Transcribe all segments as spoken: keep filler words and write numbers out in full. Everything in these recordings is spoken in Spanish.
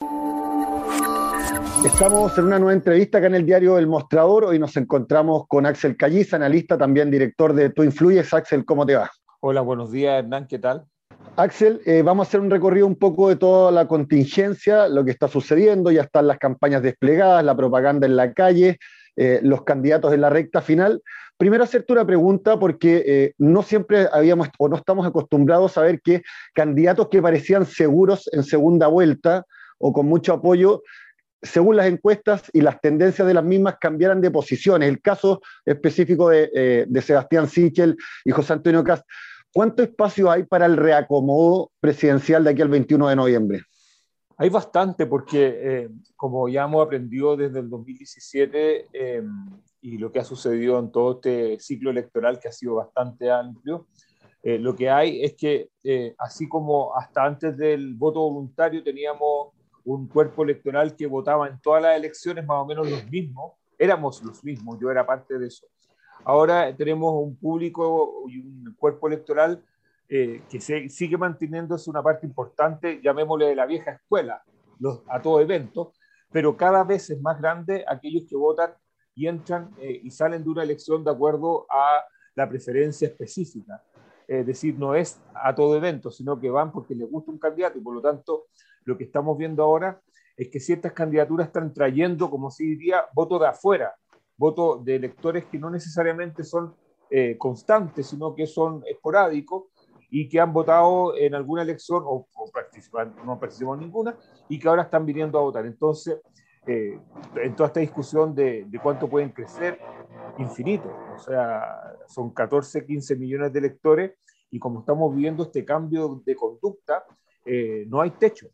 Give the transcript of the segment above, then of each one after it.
Estamos en una nueva entrevista acá en el diario El Mostrador. Hoy nos encontramos con Axel Calliza, analista, también director de Tú Influyes. Axel, ¿cómo te va? Hola, buenos días, Hernán, ¿qué tal? Axel, eh, vamos a hacer un recorrido un poco de toda la contingencia, lo que está sucediendo. Ya están las campañas desplegadas, la propaganda en la calle, eh, los candidatos en la recta final. Primero hacerte una pregunta, porque eh, no siempre habíamos o no estamos acostumbrados a ver que candidatos que parecían seguros en segunda vuelta o con mucho apoyo, según las encuestas y las tendencias de las mismas, cambiaran de posiciones. El caso específico de, eh, de Sebastián Sichel y José Antonio Kast. ¿Cuánto espacio hay para el reacomodo presidencial de aquí al veintiuno de noviembre? Hay bastante porque, eh, como ya hemos aprendido desde el dos mil diecisiete eh, y lo que ha sucedido en todo este ciclo electoral que ha sido bastante amplio, eh, lo que hay es que, eh, así como hasta antes del voto voluntario teníamos un cuerpo electoral que votaba en todas las elecciones más o menos los mismos, éramos los mismos, yo era parte de eso. Ahora tenemos un público y un cuerpo electoral eh, que se, sigue manteniéndose una parte importante, llamémosle de la vieja escuela, los, a todo evento, pero cada vez es más grande aquellos que votan y entran eh, y salen de una elección de acuerdo a la preferencia específica. Es decir, no es a todo evento, sino que van porque les gusta un candidato y por lo tanto lo que estamos viendo ahora es que ciertas candidaturas están trayendo, como se diría, voto de afuera, voto de electores que no necesariamente son eh, constantes, sino que son esporádicos y que han votado en alguna elección o, o participan, no participan en ninguna y que ahora están viniendo a votar. Entonces, eh, en toda esta discusión de, de cuánto pueden crecer, infinito. O sea, son catorce, quince millones de electores y como estamos viviendo este cambio de conducta, eh, no hay techo.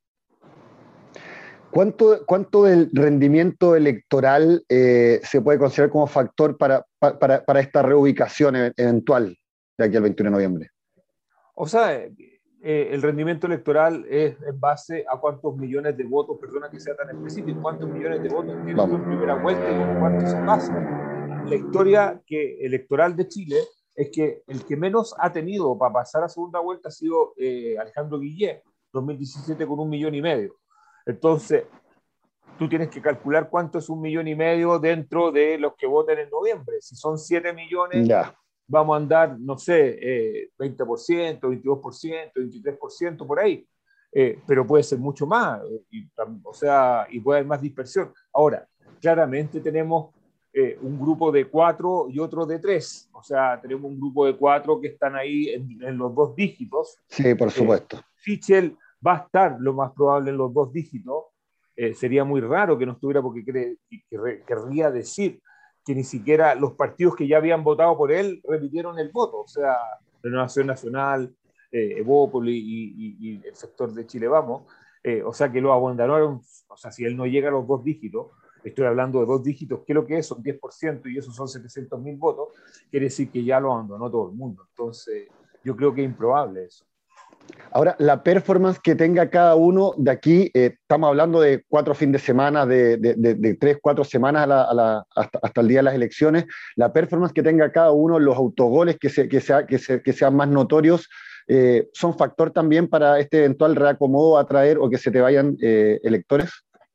¿Cuánto, cuánto del rendimiento electoral eh, se puede considerar como factor para, para, para esta reubicación eventual de aquí al veintiuno de noviembre? O sea, eh, el rendimiento electoral es en base a cuántos millones de votos, perdona que sea tan específico, cuántos millones de votos tienes tú en primera vuelta y en cuánto se pasa. La historia que, electoral de Chile es que el que menos ha tenido para pasar a segunda vuelta ha sido eh, Alejandro Guillé, dos mil diecisiete con un millón y medio. Entonces, tú tienes que calcular cuánto es un millón y medio dentro de los que voten en noviembre. Si son siete millones, Ya. vamos a andar, no sé, eh, veinte por ciento, veintidós por ciento, veintitrés por ciento por ahí. Eh, pero puede ser mucho más, eh, y, o sea, y puede haber más dispersión. Ahora, claramente tenemos eh, un grupo de cuatro y otro de tres. O sea, tenemos un grupo de cuatro que están ahí en, en los dos dígitos. Sí, por Eh, supuesto. Sichel va a estar lo más probable en los dos dígitos. Eh, sería muy raro que no estuviera porque cree, que, querría decir que ni siquiera los partidos que ya habían votado por él repitieron el voto, o sea, Renovación Nacional, eh, Evópoli y, y, y el sector de Chile Vamos, eh, o sea que lo abandonaron, o sea, si él no llega a los dos dígitos, estoy hablando de dos dígitos, ¿qué es lo que es? Son diez por ciento y esos son setecientos mil votos, quiere decir que ya lo abandonó todo el mundo, entonces yo creo que es improbable eso. Ahora, la performance que tenga cada uno de aquí, eh, estamos hablando de cuatro fines de semana, de, de, de, de tres, cuatro semanas a la, a la, hasta, hasta el día de las elecciones, la performance que tenga cada uno, los autogoles que, se, que, sea, que, se, que sean más notorios, eh, ¿son factor también para este eventual reacomodo, atraer o que se te vayan eh, electores?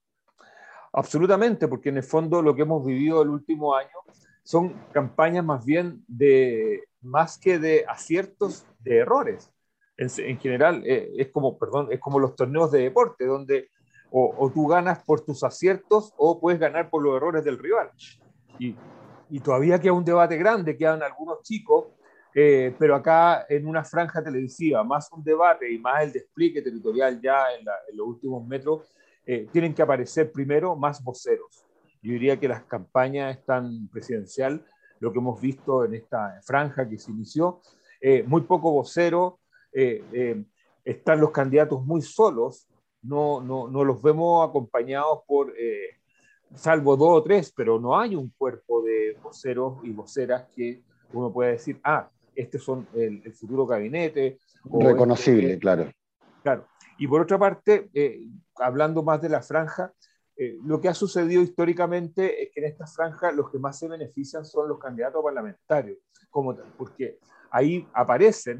Absolutamente, porque en el fondo lo que hemos vivido el último año son campañas más bien de, más que de aciertos, de errores. En, en general, eh, es como, perdón, es como los torneos de deporte, donde o, o, tú ganas por tus aciertos o puedes ganar por los errores del rival. Y, y todavía queda un debate grande, quedan algunos chicos, eh, pero acá en una franja televisiva, más un debate y más el despliegue territorial ya en, la, en los últimos metros, eh, tienen que aparecer primero más voceros. Yo diría que las campañas están presidencial, lo que hemos visto en esta franja que se inició, eh, muy poco vocero, eh, eh, están los candidatos muy solos, no, no, no los vemos acompañados por, eh, salvo dos o tres, pero no hay un cuerpo de voceros y voceras que uno pueda decir, ah, estos son el, el futuro gabinete, o esto Reconocible, es, claro. claro. Y por otra parte, eh, hablando más de la franja, eh, lo que ha sucedido históricamente es que en esta franja los que más se benefician son los candidatos parlamentarios, como, porque ahí aparecen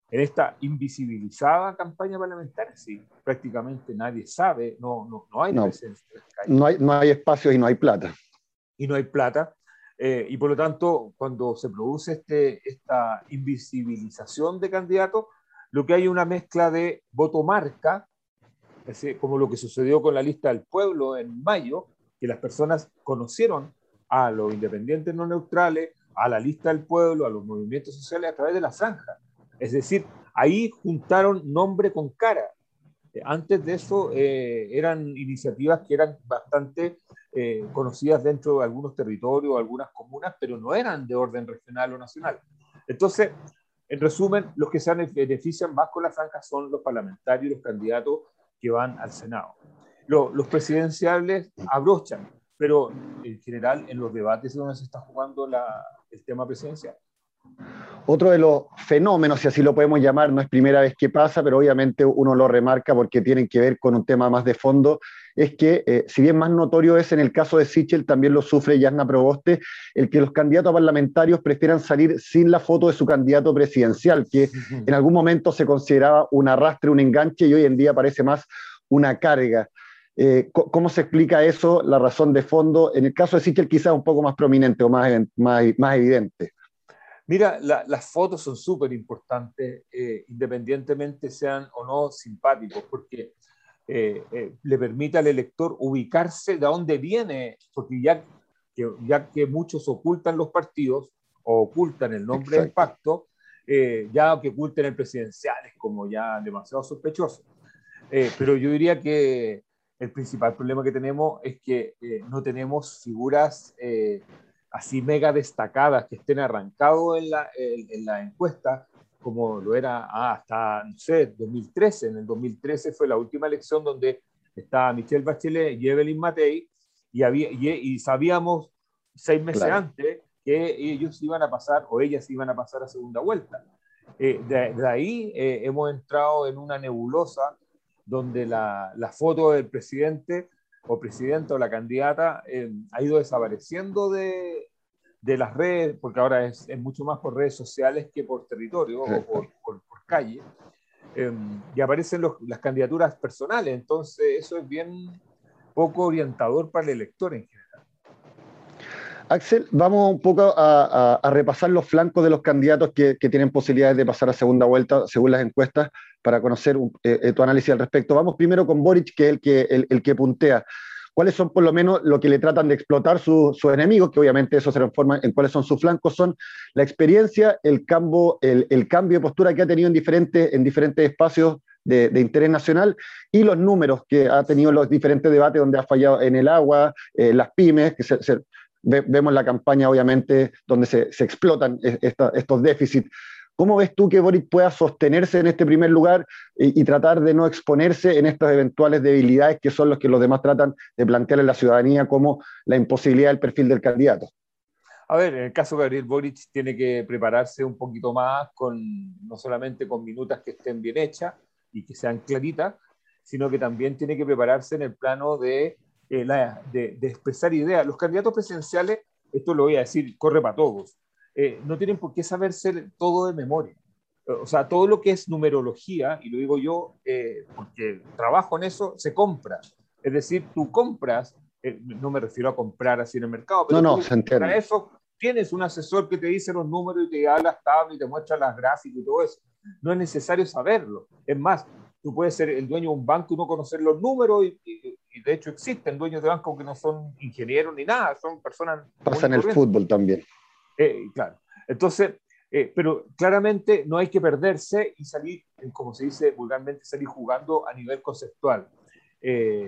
en esta invisibilizada campaña parlamentaria, sí, prácticamente nadie sabe, no, no, no hay No, presencia en las calles. no hay, no hay espacios y no hay plata. Y no hay plata. Eh, y por lo tanto, cuando se produce este, esta invisibilización de candidatos, lo que hay es una mezcla de voto marca, es decir, como lo que sucedió con la lista del pueblo en mayo, que las personas conocieron a los independientes no neutrales, a la lista del pueblo, a los movimientos sociales a través de la franja. Es decir, ahí juntaron nombre con cara. Antes de eso eh, eran iniciativas que eran bastante eh, conocidas dentro de algunos territorios, algunas comunas, pero no eran de orden regional o nacional. Entonces, en resumen, los que se benefician más con la franja son los parlamentarios y los candidatos que van al Senado. Lo, los presidenciales abrochan, pero en general en los debates es donde se está jugando la, el tema presidencial. Otro de los fenómenos, si así lo podemos llamar, no es primera vez que pasa, pero obviamente uno lo remarca porque tienen que ver con un tema más de fondo, es que, eh, si bien más notorio es en el caso de Sichel, también lo sufre Jasna Proboste, el que los candidatos parlamentarios prefieran salir sin la foto de su candidato presidencial, que en algún momento se consideraba un arrastre, un enganche, y hoy en día parece más una carga. Eh, ¿Cómo se explica eso, la razón de fondo? En el caso de Sichel quizás un poco más prominente o más, más, más evidente. Mira, la, las fotos son súper importantes, eh, independientemente sean o no simpáticos, porque eh, eh, le permite al elector ubicarse de dónde viene, porque ya que, ya que muchos ocultan los partidos o ocultan el nombre Exacto. del pacto, eh, ya que oculten el presidencial es como ya demasiado sospechoso. Eh, pero yo diría que el principal problema que tenemos es que eh, no tenemos figuras eh, así mega destacadas que estén arrancados en la, en, en la encuesta, como lo era ah, hasta, no sé, dos mil trece. En el dos mil trece fue la última elección donde estaba Michelle Bachelet y Evelyn Matei, y, había, y, y sabíamos seis meses claro. antes que ellos iban a pasar, o ellas iban a pasar a segunda vuelta. Eh, de, de ahí eh, hemos entrado en una nebulosa donde la, la foto del presidente o presidenta o la candidata eh, ha ido desapareciendo de, de las redes, porque ahora es, es mucho más por redes sociales que por territorio o por, por, por calle, eh, y aparecen los, las candidaturas personales, entonces eso es bien poco orientador para el elector en general. Axel, vamos un poco a, a, a repasar los flancos de los candidatos que, que tienen posibilidades de pasar a segunda vuelta, según las encuestas, para conocer eh, tu análisis al respecto. Vamos primero con Boric, que es el que, el, el que puntea. ¿Cuáles son por lo menos lo que le tratan de explotar sus su enemigos? Que obviamente eso se transforma en cuáles son sus flancos. Son la experiencia, el cambio, el, el cambio de postura que ha tenido en diferentes, en diferentes espacios de, de interés nacional, y los números que ha tenido los diferentes debates donde ha fallado en el agua, eh, las pymes, que se, se vemos la campaña, obviamente, donde se, se explotan esta, estos déficits. ¿Cómo ves tú que Boric pueda sostenerse en este primer lugar y, y tratar de no exponerse en estas eventuales debilidades que son los que los demás tratan de plantear en la ciudadanía, como la imposibilidad del perfil del candidato? A ver, en el caso de Gabriel Boric tiene que prepararse un poquito más, con, no solamente con minutas que estén bien hechas y que sean claritas, sino que también tiene que prepararse en el plano de Eh, la, de, de expresar ideas. Los candidatos presidenciales, esto lo voy a decir, corre para todos, eh, no tienen por qué saberse todo de memoria. O sea, todo lo que es numerología, y lo digo yo eh, porque trabajo en eso, se compra. Es decir, tú compras, eh, no me refiero a comprar así en el mercado, pero no, no, tú, se entiende. para eso tienes un asesor que te dice los números y te da las tablas y te muestra las gráficas y todo eso. No es necesario saberlo. Es más, tú puedes ser el dueño de un banco y no conocer los números, y, y, y de hecho existen dueños de bancos que no son ingenieros ni nada, son personas... Pasa en el fútbol también. Eh, claro. Entonces, eh, pero claramente no hay que perderse y salir, como se dice vulgarmente, salir jugando a nivel conceptual. Eh,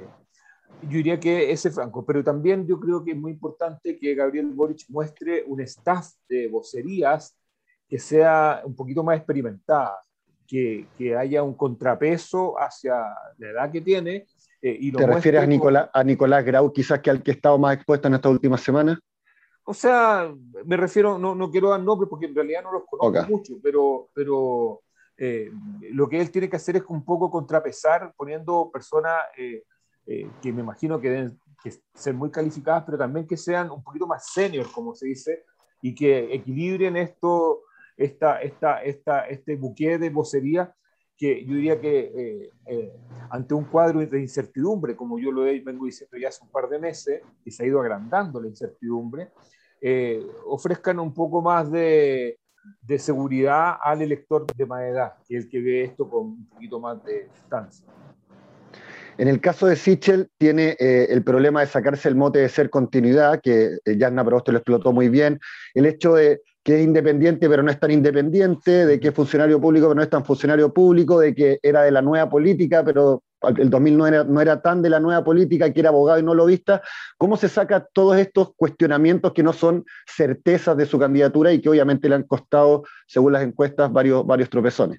yo diría que ese franco, pero también yo creo que es muy importante que Gabriel Boric muestre un staff de vocerías que sea un poquito más experimentada, que, que haya un contrapeso hacia la edad que tiene. Eh, y lo ¿Te refieres a Nicolás, como, a Nicolás Grau, quizás que al que ha estado más expuesto en estas últimas semanas? O sea, me refiero, no, no quiero dar nombres porque en realidad no los conozco okay. mucho, pero, pero eh, lo que él tiene que hacer es un poco contrapesar poniendo personas eh, eh, que me imagino que deben que ser muy calificadas, pero también que sean un poquito más senior, como se dice, y que equilibren esto, esta, esta, esta, este buque de vocería que yo diría que eh, eh, ante un cuadro de incertidumbre, como yo lo vengo diciendo ya hace un par de meses, y se ha ido agrandando la incertidumbre, eh, ofrezcan un poco más de, de seguridad al elector de más edad, que es el que ve esto con un poquito más de distancia. En el caso de Sichel, tiene eh, el problema de sacarse el mote de ser continuidad, que eh, Jasna Proboste lo explotó muy bien. El hecho de que es independiente, pero no es tan independiente, de que es funcionario público, pero no es tan funcionario público, de que era de la nueva política, pero el dos mil nueve no era, no era tan de la nueva política, que era abogado y no lobista. ¿Cómo se saca todos estos cuestionamientos que no son certezas de su candidatura y que obviamente le han costado, según las encuestas, varios, varios tropezones?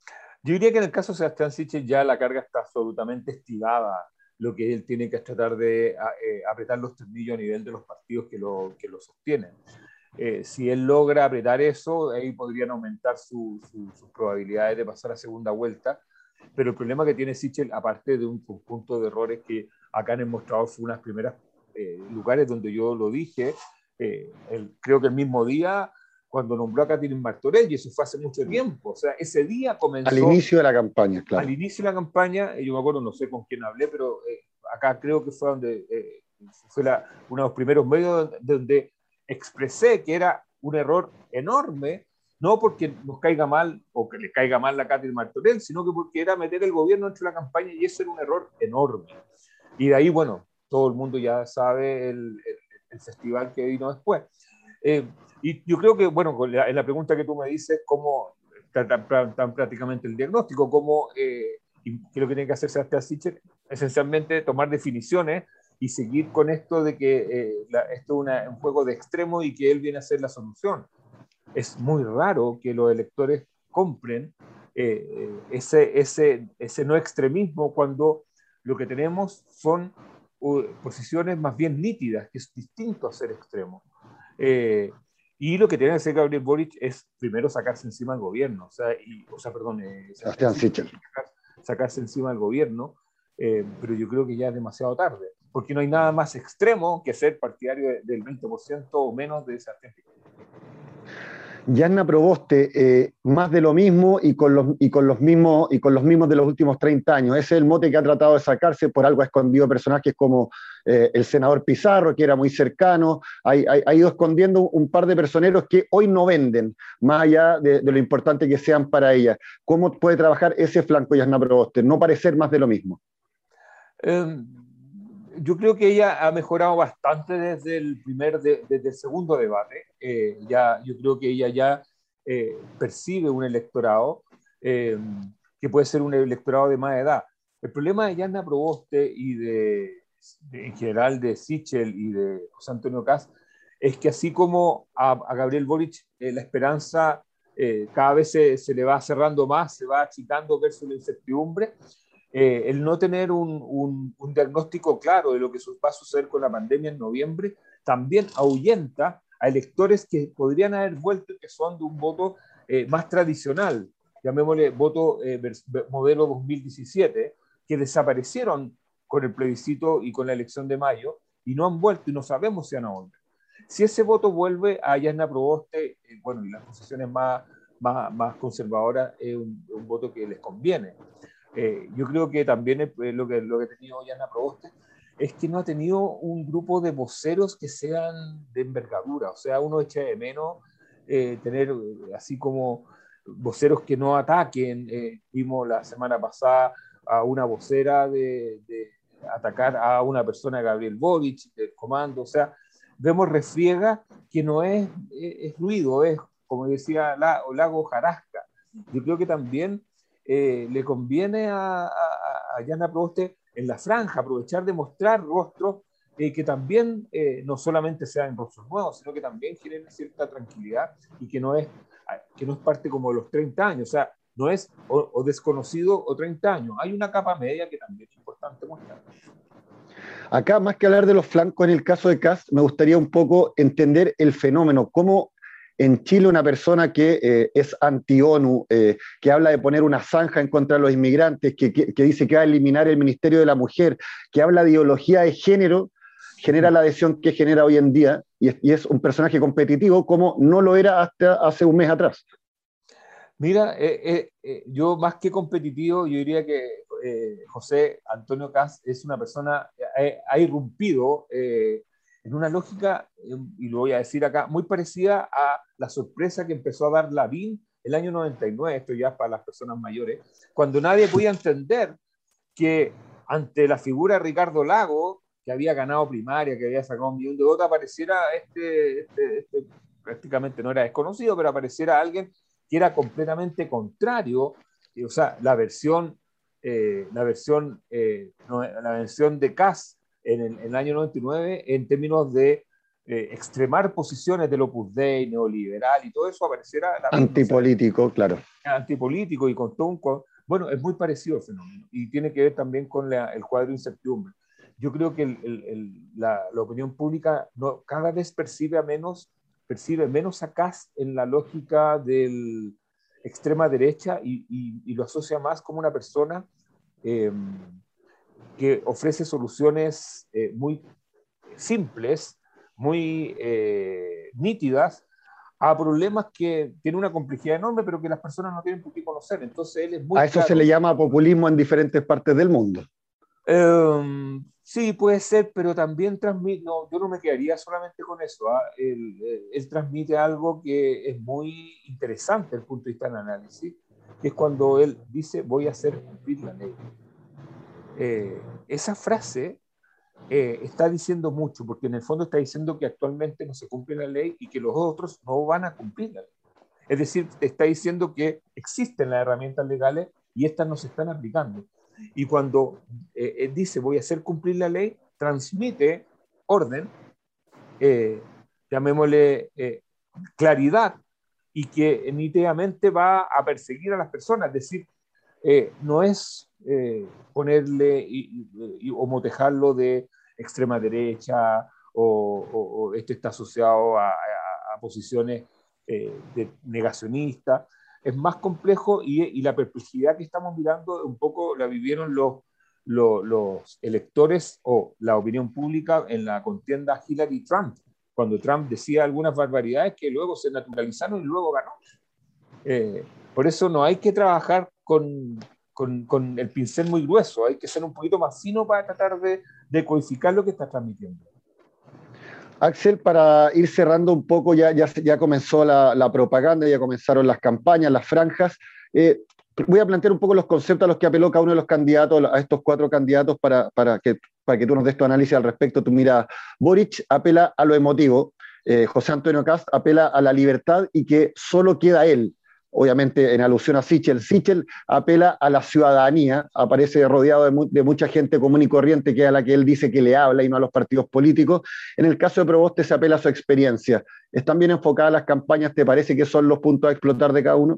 Yo diría que en el caso de Sebastián Sichel ya la carga está absolutamente estivada. Lo que él tiene que es tratar de eh, apretar los tornillos a nivel de los partidos que lo, que lo sostienen. Eh, si él logra apretar eso, ahí podrían aumentar su, su, sus probabilidades de pasar a segunda vuelta. Pero el problema que tiene Sichel, aparte de un conjunto de errores que acá han mostrado, fue unas primeras eh, lugares donde yo lo dije, eh, el, creo que el mismo día cuando nombró a Catherine Martorell, y eso fue hace mucho tiempo. O sea, ese día comenzó... Al inicio de la campaña, claro. Al inicio de la campaña, yo me acuerdo, no sé con quién hablé, pero eh, acá creo que fue donde eh, fue la, uno de los primeros medios donde, donde expresé que era un error enorme, no porque nos caiga mal o que le caiga mal la Catherine Martorell, sino que porque era meter el gobierno dentro de la campaña, y eso era un error enorme. Y de ahí, bueno, todo el mundo ya sabe el, el, el festival que vino después. Eh, y yo creo que, bueno, en la pregunta que tú me dices, ¿cómo tan, tan, tan prácticamente el diagnóstico? ¿Cómo, eh, y qué es lo que tiene que hacer Sebastián Sichel? Esencialmente tomar definiciones y seguir con esto de que eh, la, esto es una, un juego de extremo y que él viene a ser la solución. Es muy raro que los electores compren eh, ese, ese, ese no extremismo cuando lo que tenemos son uh, posiciones más bien nítidas, que es distinto a ser extremo. Eh, y lo que tiene que hacer Gabriel Boric es primero sacarse encima del gobierno, o sea, y, o sea perdón, eh, Sebastián Sichel. Sacar, sacarse encima del gobierno, eh, pero yo creo que ya es demasiado tarde, porque no hay nada más extremo que ser partidario de, del veinte por ciento o menos de esa gente. Jasna Proboste, eh, más de lo mismo y con, los, y, con los mismos, y con los mismos de los últimos treinta años. Ese es el mote que ha tratado de sacarse, por algo ha escondido personajes como eh, el senador Pizarro, que era muy cercano, ha, ha, ha ido escondiendo un par de personeros que hoy no venden, más allá de, de lo importante que sean para ella. ¿Cómo puede trabajar ese flanco Jasna Proboste? No parecer más de lo mismo. Um... Yo creo que ella ha mejorado bastante desde el primer, de, desde el segundo debate. Eh, ya, yo creo que ella ya eh, percibe un electorado eh, que puede ser un electorado de más edad. El problema de Jasna Proboste y de, de, en general de Sichel y de José Antonio Kast es que así como a, a Gabriel Boric eh, la esperanza eh, cada vez se, se le va cerrando más, se va achicando versus la incertidumbre. Eh, el no tener un, un, un diagnóstico claro de lo que va a suceder con la pandemia en noviembre también ahuyenta a electores que podrían haber vuelto y que son de un voto eh, más tradicional, llamémosle voto eh, modelo dos mil diecisiete, que desaparecieron con el plebiscito y con la elección de mayo y no han vuelto y no sabemos si van a volver. Si ese voto vuelve a Jasna Proboste, eh, bueno, y las posiciones más, más, más conservadoras, es un, un voto que les conviene. Eh, yo creo que también eh, lo que lo que ha tenido Jasna Proboste es que no ha tenido un grupo de voceros que sean de envergadura. O sea, uno echa de menos eh, tener eh, así como voceros que no ataquen. Eh, vimos la semana pasada a una vocera de, de atacar a una persona, Gabriel Boric, del comando. O sea, vemos refriega que no es, es, es ruido, es, como decía la, Lago Jarasca. Yo creo que también Eh, le conviene a, a, a Jasna Proboste en la franja aprovechar de mostrar rostros eh, que también eh, no solamente sean rostros nuevos, sino que también generen cierta tranquilidad y que no es, que no es parte como de los treinta años, o sea, no es o, o desconocido o treinta años, hay una capa media que también es importante mostrar. Acá, más que hablar de los flancos en el caso de Kast, me gustaría un poco entender el fenómeno, cómo en Chile una persona que eh, es anti-ONU, eh, que habla de poner una zanja en contra de los inmigrantes, que, que, que dice que va a eliminar el Ministerio de la Mujer, que habla de ideología de género, genera la adhesión que genera hoy en día, y es, y es un personaje competitivo como no lo era hasta hace un mes atrás. Mira, eh, eh, eh, yo más que competitivo, yo diría que eh, José Antonio Kast es una persona, eh, ha irrumpido eh, en una lógica, eh, y lo voy a decir acá, muy parecida a la sorpresa que empezó a dar Lavín el año noventa y nueve, esto ya es para las personas mayores, cuando nadie podía entender que ante la figura de Ricardo Lago, que había ganado primaria, que había sacado un millón de votos, apareciera este, este, este prácticamente no era desconocido, pero apareciera alguien que era completamente contrario, y, o sea, la versión, eh, la versión, eh, no, la versión de Kass en el, en el año noventa y nueve, en términos de eh, extremar posiciones del Opus Dei, neoliberal y todo eso, apareciera la misma, o sea, Antipolítico, claro. antipolítico y con todo un... Con, bueno, es muy parecido el fenómeno y tiene que ver también con la, el cuadro de incertidumbre. Yo creo que el, el, el, la, la opinión pública no, cada vez percibe a menos percibe menos a Kast en la lógica del extrema derecha y, y, y lo asocia más como una persona eh, que ofrece soluciones eh, muy simples, muy eh, nítidas a problemas que tienen una complejidad enorme, pero que las personas no tienen por qué conocer. Entonces él es muy A eso se le claro. llama populismo en diferentes partes del mundo. Um, sí, puede ser, pero también transmite, no, yo no me quedaría solamente con eso. ¿ah? Él, él, él transmite algo que es muy interesante desde el punto de vista del análisis, que es cuando él dice voy a hacer cumplir la ley. Eh, esa frase eh, está diciendo mucho, porque en el fondo está diciendo que actualmente no se cumple la ley y que los otros no van a cumplir la ley. Es decir, está diciendo que existen las herramientas legales y estas no se están aplicando. Y cuando eh, él dice voy a hacer cumplir la ley, transmite orden, eh, llamémosle eh, claridad, y que nítidamente va a perseguir a las personas. Es decir, eh, no es eh, ponerle y, y, o motejarlo de extrema derecha o, o, o esto está asociado a, a, a posiciones eh, de negacionistas. Es más complejo y, y la perplejidad que estamos mirando un poco la vivieron los, los, los electores o la opinión pública en la contienda Hillary-Trump, cuando Trump decía algunas barbaridades que luego se naturalizaron y luego ganó. Eh, por eso no hay que trabajar con, con, con, el pincel muy grueso, hay que ser un poquito más fino para tratar de, de codificar lo que está transmitiendo. Axel, para ir cerrando un poco, ya, ya, ya comenzó la, la propaganda, ya comenzaron las campañas, las franjas. Eh, voy a plantear un poco los conceptos a los que apeló cada uno de los candidatos, a estos cuatro candidatos, para, para, que, para que tú nos des tu análisis al respecto. Tú mira, Boric apela a lo emotivo, eh, José Antonio Kast apela a la libertad y que solo queda él. Obviamente en alusión a Sichel. Sichel apela a la ciudadanía, aparece rodeado de, mu de, mucha gente común y corriente que es a la que él dice que le habla y no a los partidos políticos. En el caso de Proboste se apela a su experiencia. ¿Están bien enfocadas las campañas? ¿Te parece que son los puntos a explotar de cada uno?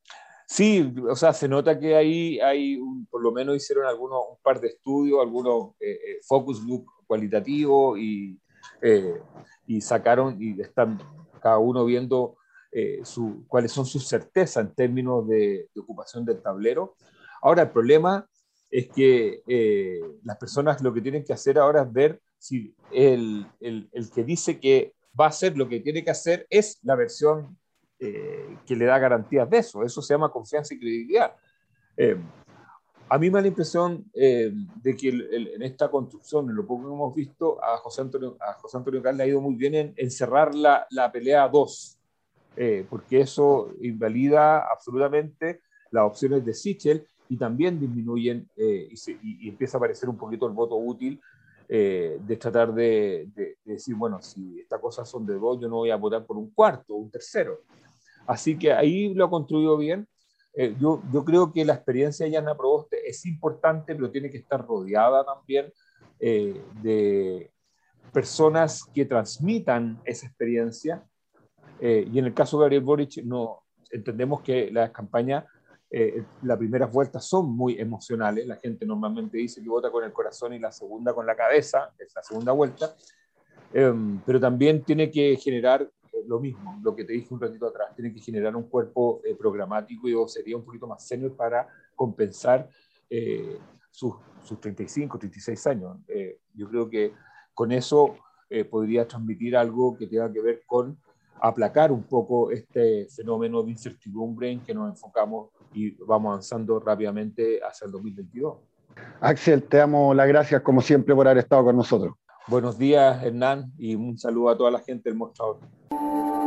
Sí, o sea, se nota que ahí hay, un, por lo menos hicieron algunos, un par de estudios, algunos eh, eh, focus group cualitativos y, eh, y sacaron y están cada uno viendo eh, su, cuáles son sus certezas en términos de, de ocupación del tablero. Ahora, el problema es que eh, las personas lo que tienen que hacer ahora es ver si el, el, el que dice que va a hacer lo que tiene que hacer es la versión Eh, que le da garantías de eso. Eso se llama confianza y credibilidad. Eh, a mí me da la impresión eh, de que el, el, en esta construcción, en lo poco que hemos visto, a José Antonio, a José Antonio Kast le ha ido muy bien en, en cerrar la, la pelea a dos, eh, porque eso invalida absolutamente las opciones de Sichel y también disminuyen eh, y, se, y, y empieza a aparecer un poquito el voto útil eh, de tratar de, de, de decir, bueno, si estas cosas son de dos, yo no voy a votar por un cuarto o un tercero. Así que ahí lo ha construido bien. Eh, yo, yo creo que la experiencia de Yana Proboste es importante, pero tiene que estar rodeada también eh, de personas que transmitan esa experiencia. Eh, y en el caso de Gabriel Boric, no, entendemos que las campañas, eh, las primeras vueltas son muy emocionales. La gente normalmente dice que vota con el corazón y la segunda con la cabeza, es la segunda vuelta. Eh, pero también tiene que generar lo mismo, lo que te dije un ratito atrás, tiene que generar un cuerpo eh, programático y sería un poquito más senior para compensar eh, sus, sus treinta y cinco, treinta y seis años. Eh, yo creo que con eso eh, podría transmitir algo que tenga que ver con aplacar un poco este fenómeno de incertidumbre en que nos enfocamos y vamos avanzando rápidamente hacia el dos mil veintidós. Axel, te damos las gracias como siempre por haber estado con nosotros. Buenos días, Hernán, y un saludo a toda la gente del Mostrador.